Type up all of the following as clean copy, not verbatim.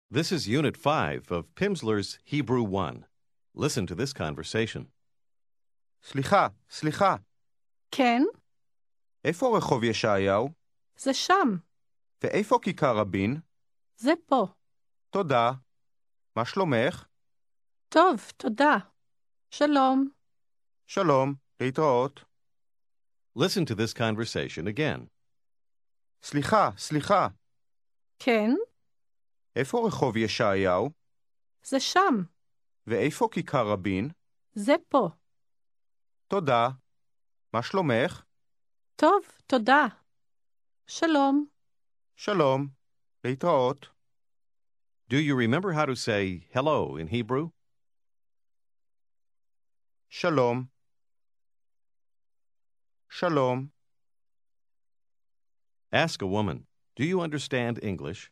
This is Unit 5 of Pimsleur's Hebrew 1. Listen to this conversation. סליחה, כן, איפה רחוב ישעיהו? זה שם, ואיפה כיכר רבין? זה פה. תודה. מה שלומך? טוב, תודה. שלום. שלום, להתראות. Listen to this conversation again. סליחה, כן, איפה רחוב ישעיהו? זה שם, ואיפה כיכר רבין? זה פה. תודה. מה שלומך? טוב, תודה. שלום. שלום, להתראות. Do you remember how to say hello in Hebrew? שלום. שלום. Ask a woman, do you understand English?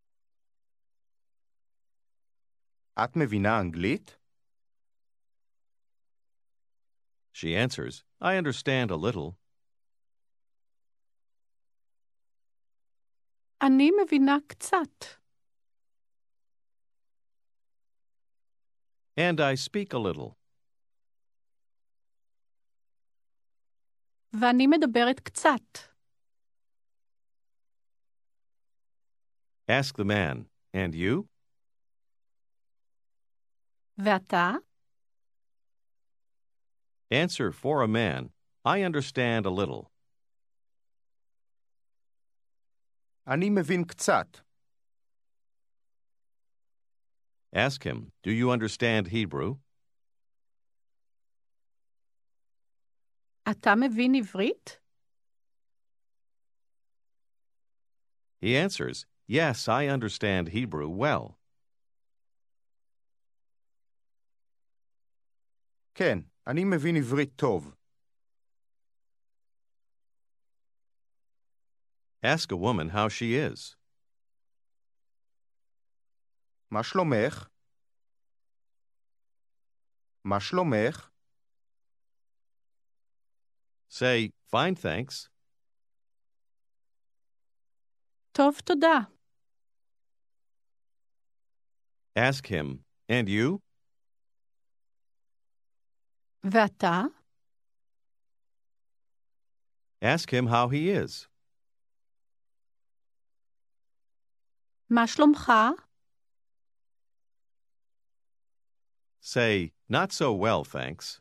את מבינה אנגלית? She answers, I understand a little. אני מבינה קצת. And I speak a little. ואני מדברת קצת. Ask the man, and you? ואתה? Answer for a man, I understand a little. אני מבין קצת. Ask him, do you understand Hebrew? אתה מבין עברית? He answers, yes, I understand Hebrew well. כן, אני מבין עברית טוב. Ask a woman how she is. מה שלומך? מה שלומך? Say, fine, thanks. טוב, תודה. Ask him, and you? ואתה? Ask him how he is. מה שלומך? Say, not so well, thanks.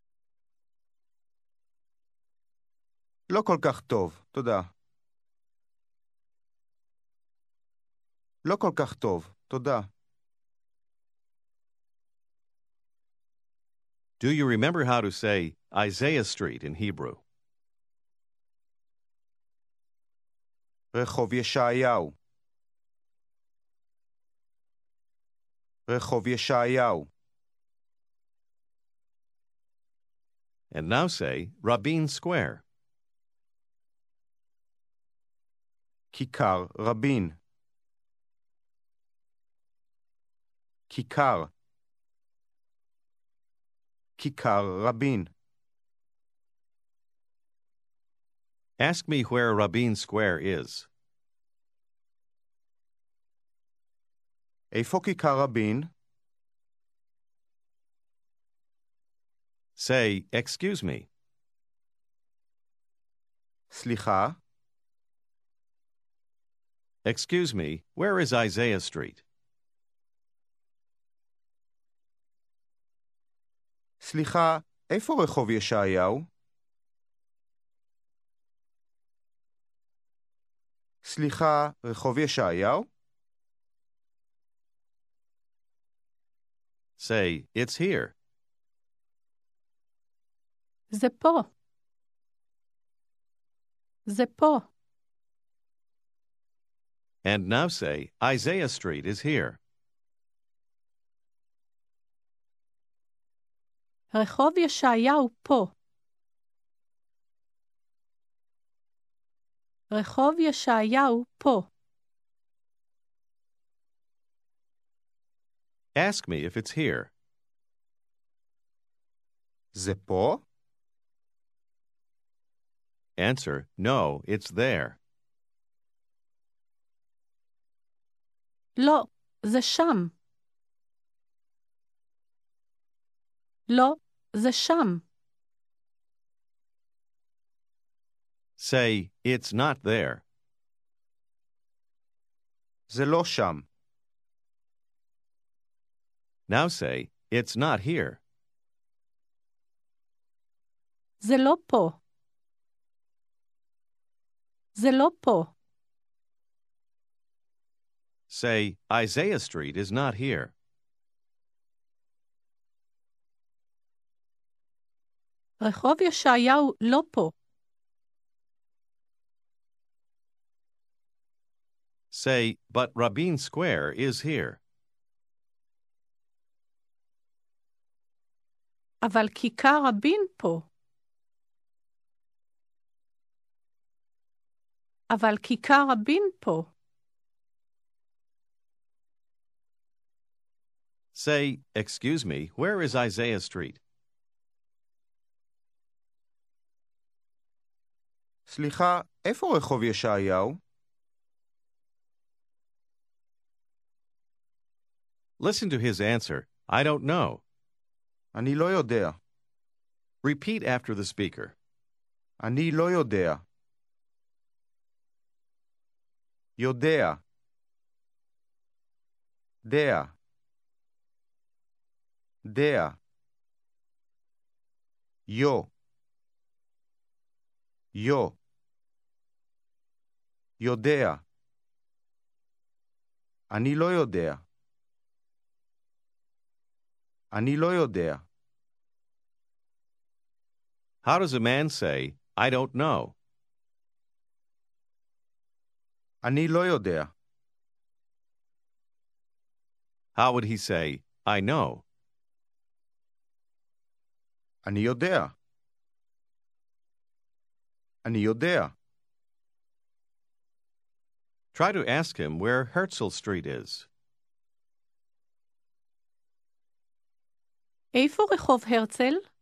לא כל כך טוב, תודה. לא כל כך טוב, תודה. Do you remember how to say Isaiah Street in Hebrew? רחוב ישעיהו. רחוב ישעיהו. And now say Rabin Square. כיכר רבין. כיכר. כיכר רבין. Ask me where Rabin Square is. איפה כיכר רבין? Say, excuse me. סליחה? Excuse me, where is Isaiah Street? סליחה, איפה רחוב ישעיהו? סליחה, רחוב ישעיהו? Say, it's here. זה פה. זה פה. And now say, Isaiah Street is here. רחוב ישעיהו פה. רחוב ישעיהו פה. Ask me if it's here. זה פה? Answer, no, it's there. לא, זה שם. לא, זה שם. Say, it's not there. זה לא שם. Now say, it's not here. זה לא פה. זה לא פה. Say, Isaiah Street is not here. רחוב ישעיהו לא פה. Say, but Rabin Square is here. אבל כיכר רבין פה. אבל כיכר רבין פה. Say, excuse me, where is Isaiah Street? סליחה, איפה רחוב ישעיהו? Listen to his answer. I don't know. אני לא יודע. Repeat after the speaker. אני לא יודע. יודע. דע. דע. יו. יו. יודע. אני לא יודע. אני לא יודע. How does a man say, I don't know? אני לא יודע. How would he say, I know? אני יודע. אני יודע. Try to ask him where Herzl Street is. איפה רחוב הרצל?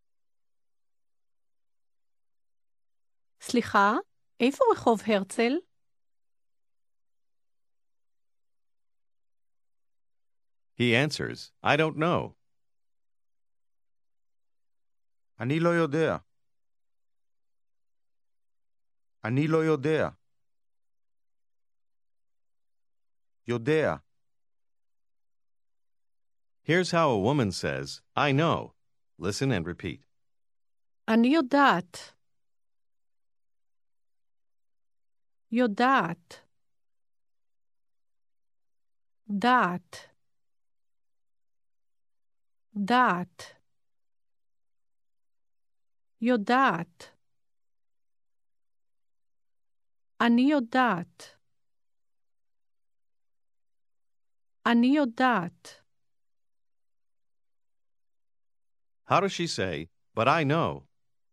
סליחה, איפה רחוב הרצל? He answers, I don't know. אני לא יודע. אני לא יודע. יודע. Here's how a woman says, I know. Listen and repeat. אני יודעת. יודעת. דעת. דעת. יודעת. אני יודעת. אני יודעת. How does she say, but I know?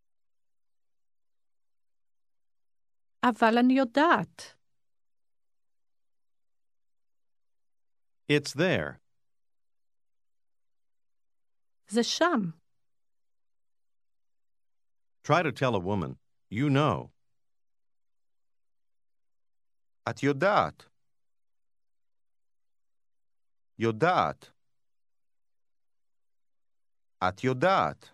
אבל אני יודעת. It's there. זה שם. Try to tell a woman, you know. את יודעת. יודעת. את יודעת.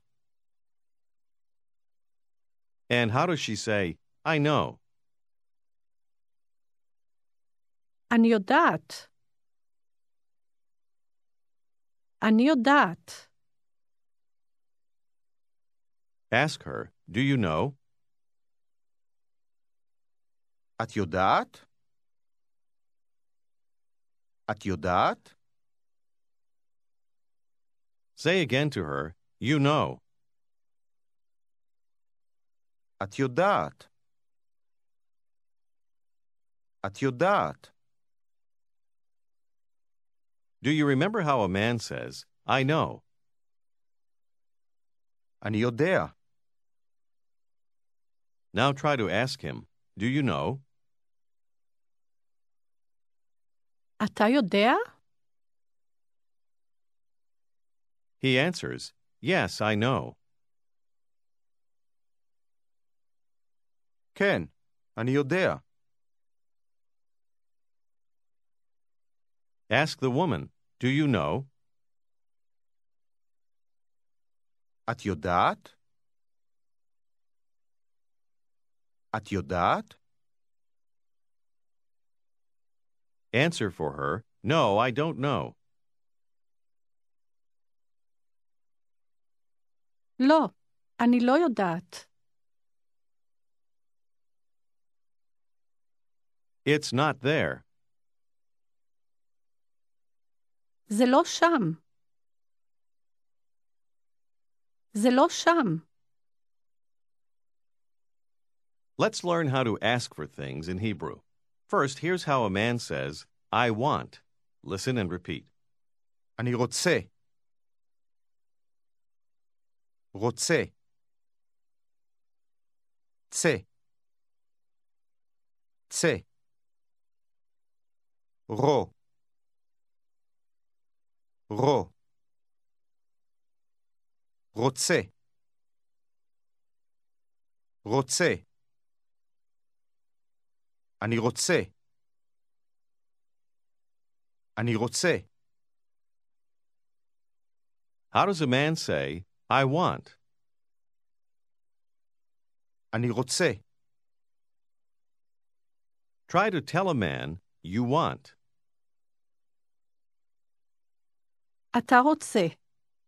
And how does she say, I know? אני יודעת. אני יודעת. Ask her, do you know? את יודעת? את יודעת? Say again to her, you know. את יודעת. את יודעת. Do you remember how a man says, I know? אני יודע. Now try to ask him, do you know? אתה יודע? He answers, yes, I know. כן, אני יודע. Ask the woman, do you know? את יודעת? את יודעת? Answer for her, no, I don't know. לא, אני לא יודעת. It's not there. זה לא שם. זה לא שם. Let's learn how to ask for things in Hebrew. First, here's how a man says, I want. Listen and repeat. אני רוצה. רוצה. צא. צא. רו. רו. רוצה. רוצה. אני רוצה. אני רוצה. How does a man say, I want? אני רוצה. Try to tell a man you want. אתה רוצה.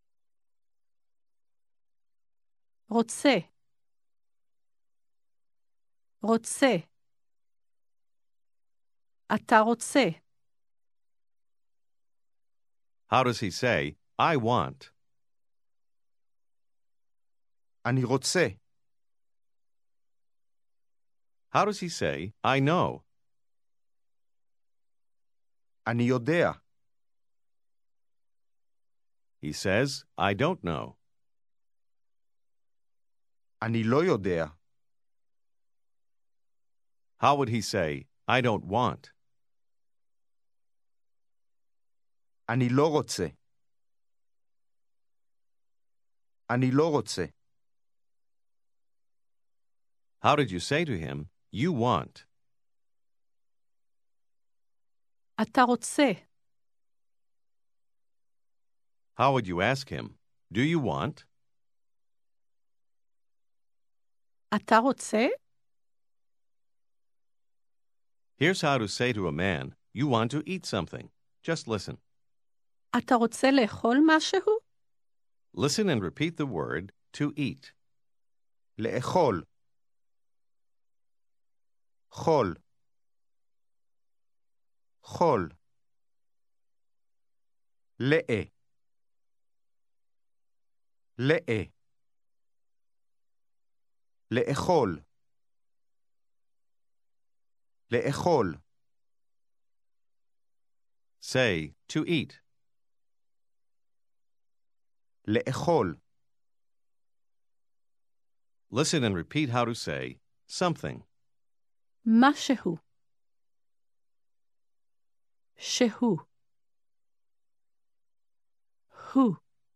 רוצה. רוצה. אתה רוצה. How does he say, I want? אני רוצה. How does he say, I know? אני יודע. He says, I don't know. אני לא יודע. How would he say, I don't want? אני לא רוצה. אני לא רוצה. How did you say to him, you want? אתה רוצה. How would you ask him, do you want? אתה רוצה? Here's how to say to a man, you want to eat something. Just listen. אתה רוצה לאכול משהו? Listen and repeat the word, to eat. לאכול. חול. חול. לאה. לאה. לאכול. לאכול. Say, to eat. לאכול. Listen and repeat how to say, something. משהו. שהוא. הוא.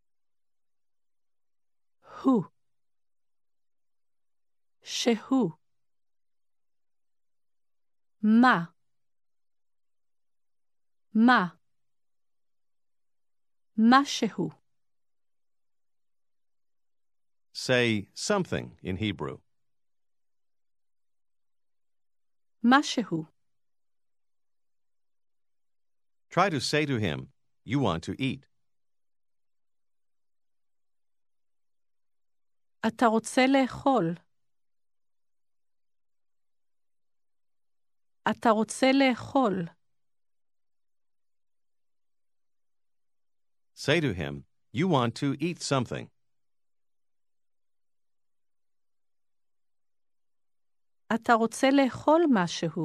הוא. שהוא. מה. מה. משהו. Say, something in Hebrew. משהו. Try to say to him, you want to eat. אתה רוצה לאכול. אתה רוצה לאכול. Say to him, you want to eat something. אתה רוצה לאכול משהו.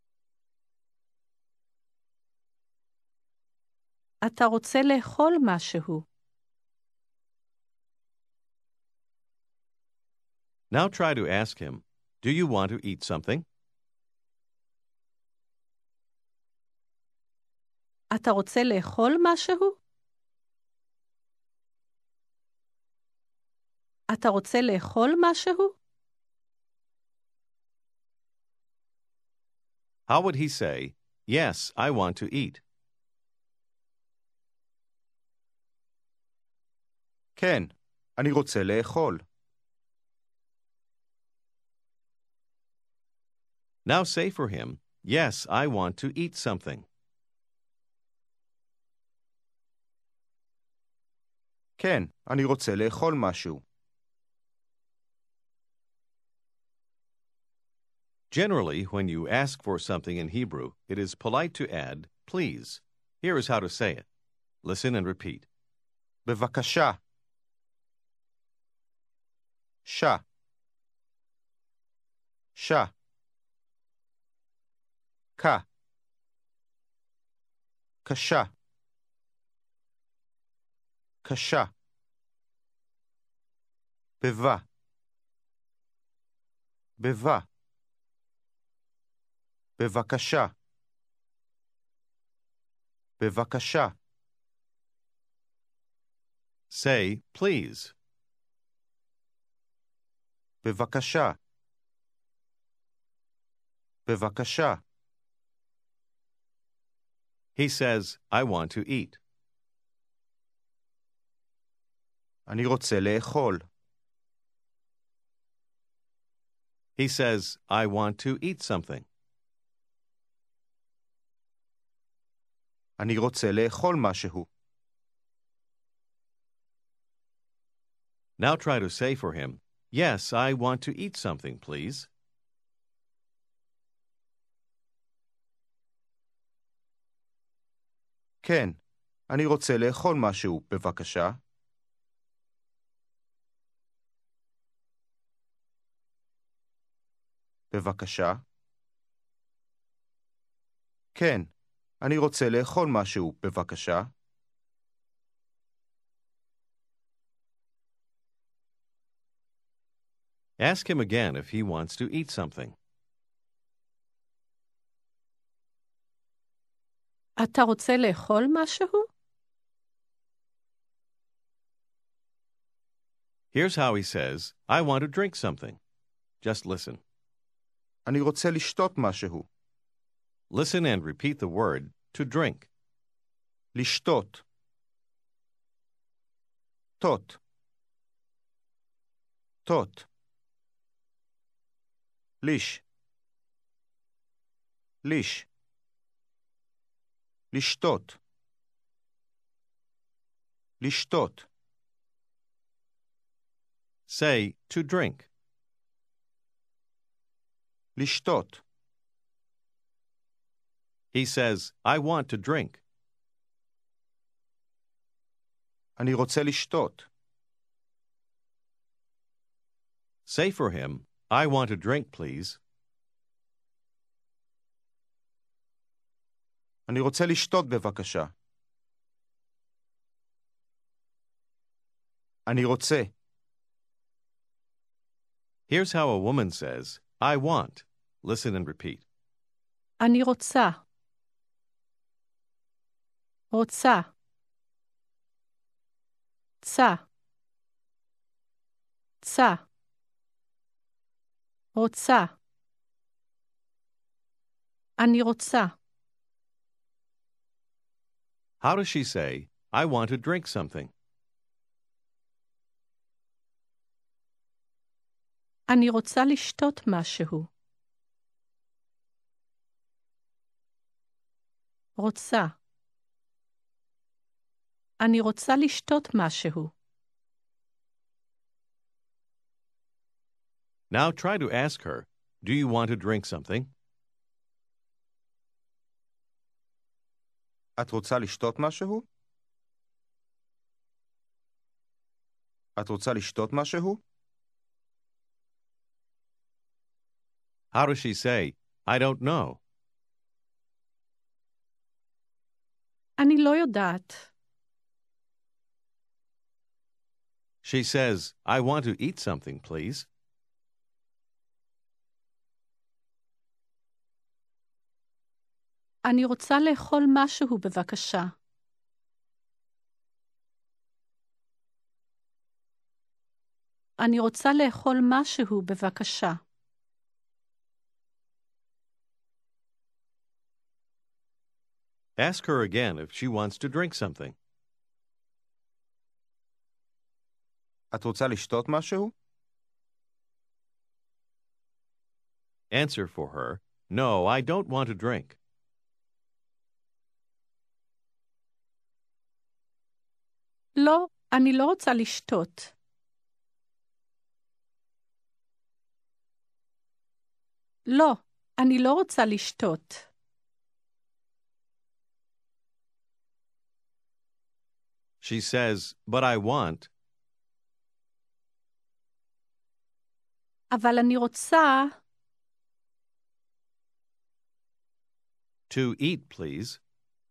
אתה רוצה לאכול משהו. Now try to ask him, do you want to eat something? אתה רוצה לאכול משהו? אתה רוצה לאכול משהו? How would he say, yes, I want to eat? כן, אני רוצה לאכול. Now say for him, yes, I want to eat something. כן, אני רוצה לאכול משהו. Generally, when you ask for something in Hebrew, it is polite to add, please. Here is how to say it. Listen and repeat. בבקשה. שה. שה. כה. קשה. קשה. בבה. בבה. בבקשה. בבקשה. Say, please. בבקשה. בבקשה. He says, I want to eat. אני רוצה לאכול. He says, I want to eat something. אני רוצה לאכול משהו. Now try to say for him, yes, I want to eat something, please. כן, אני רוצה לאכול משהו, בבקשה. בבקשה. כן, אני רוצה לאכול משהו, בבקשה. Ask him again if he wants to eat something. אתה רוצה לאכול משהו? Here's how he says, I want to drink something. Just listen. אני רוצה לשתות משהו. Listen and repeat the word to drink. לשתות. תות. תות. ליש. ליש. לשתות. לשתות. Say, to drink. לשתות. He says, I want to drink. אני רוצה לשתות. Say for him, I want a drink, please. אני רוצה לשתות בבקשה. אני רוצה. Here's how a woman says, I want. Listen and repeat. אני רוצה. רוצה. צה. צה. רוצה. אני רוצה. How does she say, I want to drink something? אני רוצה לשתות משהו. רוצה. אני רוצה לשתות משהו. Now try to ask her, do you want to drink something? את רוצה לשתות משהו? את רוצה לשתות משהו? How does she say, I don't know? אני לא יודעת. She says, I want to eat something, please. אני רוצה לאכול משהו בבקשה. אני רוצה לאכול משהו בבקשה. Ask her again if she wants to drink something. את רוצה לשתות משהו? Answer for her. No, I don't want to drink. לא, אני לא רוצה לשתות. לא, אני לא רוצה לשתות. She says, but I want. אבל אני רוצה To eat, please.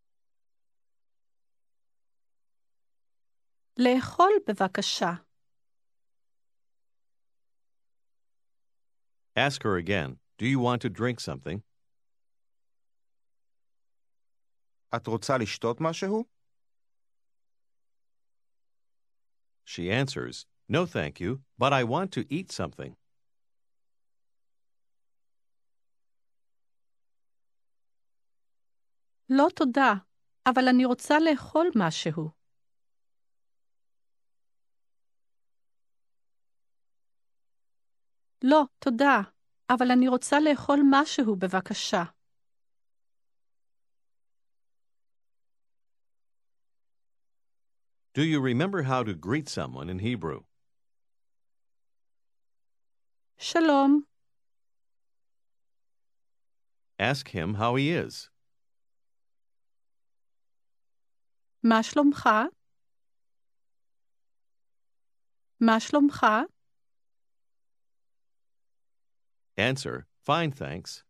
לאכול בבקשה. Ask her again. Do you want to drink something? את רוצה לשתות משהו? She answers, no thank you, but I want to eat something. לא תודה, אבל אני רוצה לאכול משהו. לא, תודה, אבל אני רוצה לאכול משהו בבקשה. Do you remember how to greet someone in Hebrew? שלום, Ask him how he is. מה שלומך? מה שלומך? Answer, fine, thanks.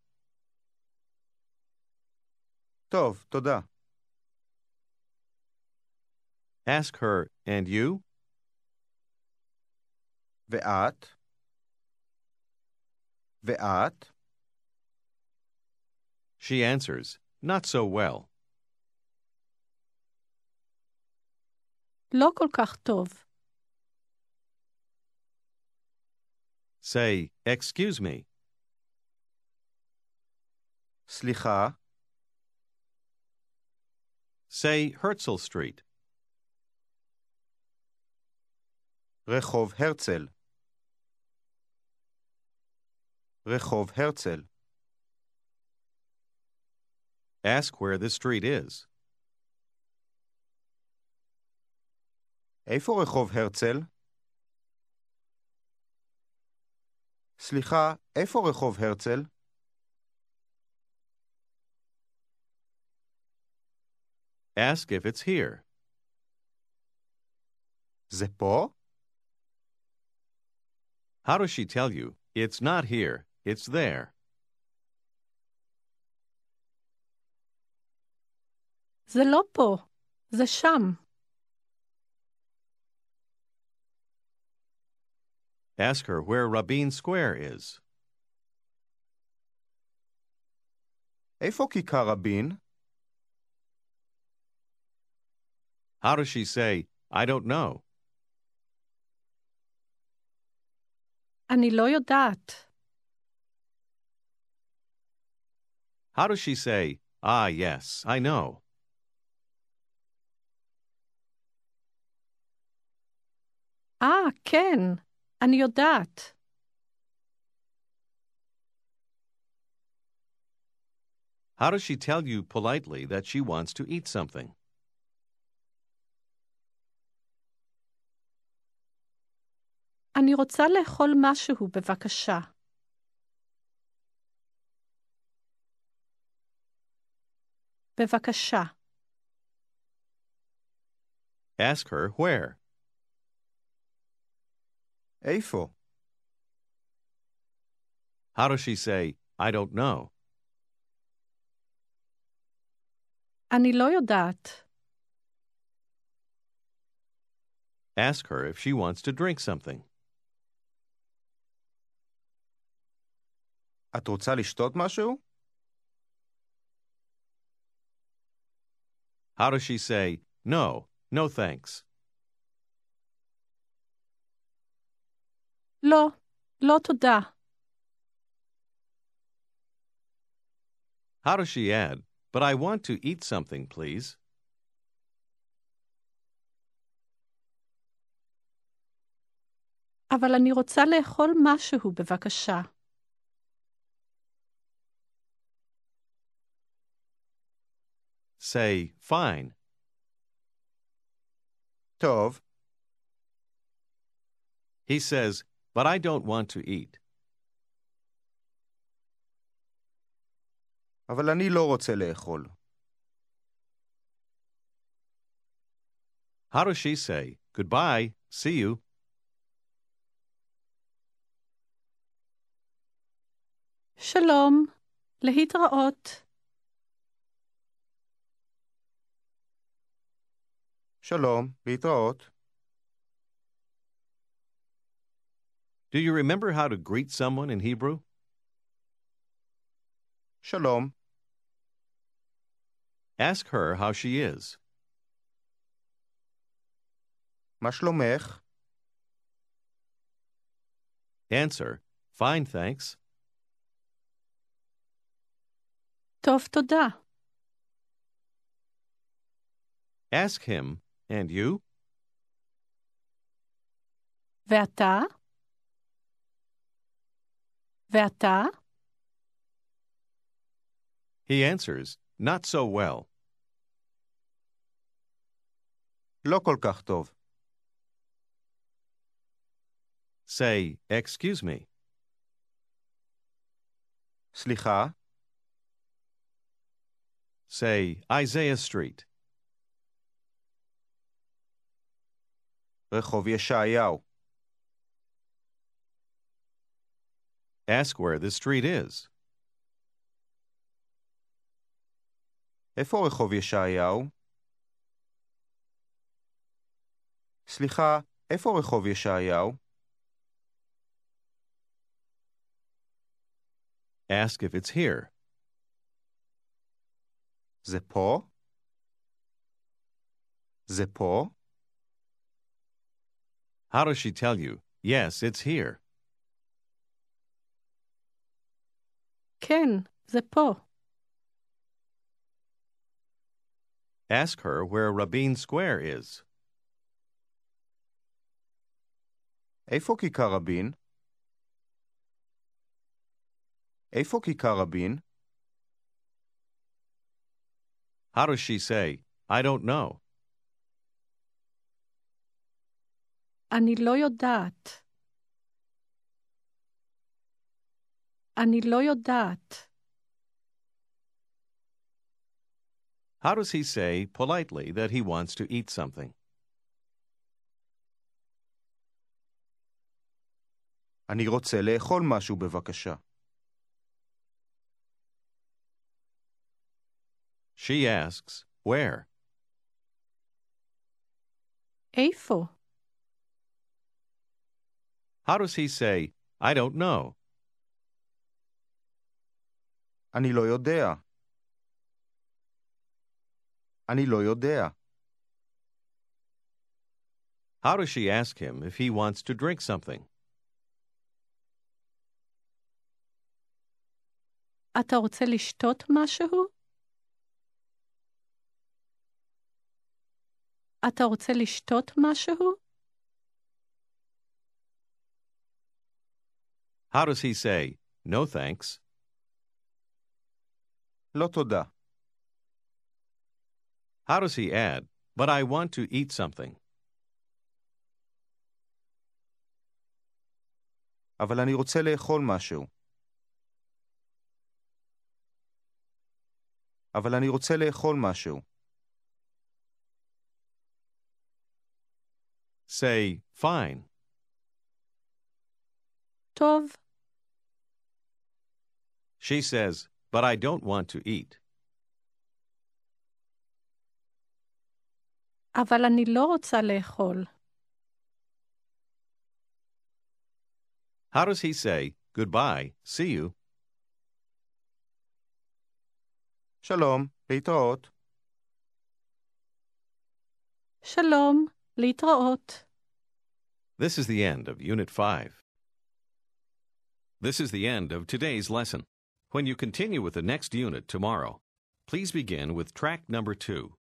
טוב, תודה. Ask her, and you? ואת? ואת? She answers, not so well. לא כל כך טוב. Say, excuse me. סליחה? Say Herzl Street. רחוב הרצל. רחוב הרצל. Ask where this street is. איפה רחוב הרצל? סליחה, איפה רחוב הרצל? Ask if it's here. זה פה? How does she tell you? It's not here, it's there. זה לא פה, זה שם. Ask her where Rabin Square is. איפה כיכר רבין? How does she say, I don't know? אני לא יודעת. How does she say, ah, yes, I know? כן, אני יודעת. How does she tell you politely that she wants to eat something? אני רוצה לאכול משהו בבקשה. בבקשה. Ask her where. איפה? How does she say, I don't know? אני לא יודעת. Ask her if she wants to drink something. את רוצה לשתות משהו? How does she say, no, no thanks? לא, לא תודה. How does she add, but I want to eat something, please? אבל אני רוצה לאכול משהו, בבקשה. Say, fine. טוב, He says, but I don't want to eat. אבל אני לא רוצה לאכול. How does she say, goodbye, see you? שלום, להתראות. שלום, להתראות. Do you remember how to greet someone in Hebrew? שלום, Ask her how she is. מה שלומך? Answer, fine, thanks. טוב, תודה. Ask him, and you? ואתה? ואתה? He answers, not so well. לא כל כך טוב. Say, excuse me. סליחה, Say, Isaiah Street. רחוב ישעיהו. Ask where the street is. איפה רחוב ישעיהו? סליחה, איפה רחוב ישעיהו? Ask if it's here. זה פה? זה פה? How does she tell you, yes, it's here? כן, זה פה. Ask her where Rabin Square is. איפה כיכר רבין? איפה כיכר רבין? How does she say, I don't know? אני לא יודעת. אני לא יודעת. How does he say politely that he wants to eat something? אני רוצה לאכול משהו בבקשה. She asks, where? איפה? How does he say, I don't know? אני לא יודע. אני לא יודע. How does she ask him if he wants to drink something? אתה רוצה לשתות משהו? אתה רוצה לשתות משהו? How does he say, no thanks? לא תודה. How does he add, but I want to eat something? אבל אני רוצה לאכול משהו. אבל אני רוצה לאכול משהו. Say, fine. טוב. She says, but I don't want to eat. אבל אני לא רוצה לאכול. How does he say, goodbye, see you? שלום, להתראות. שלום, להתראות. This is the end of Unit 5. This is the end of today's lesson. When you continue with the next unit tomorrow, please begin with track number 2.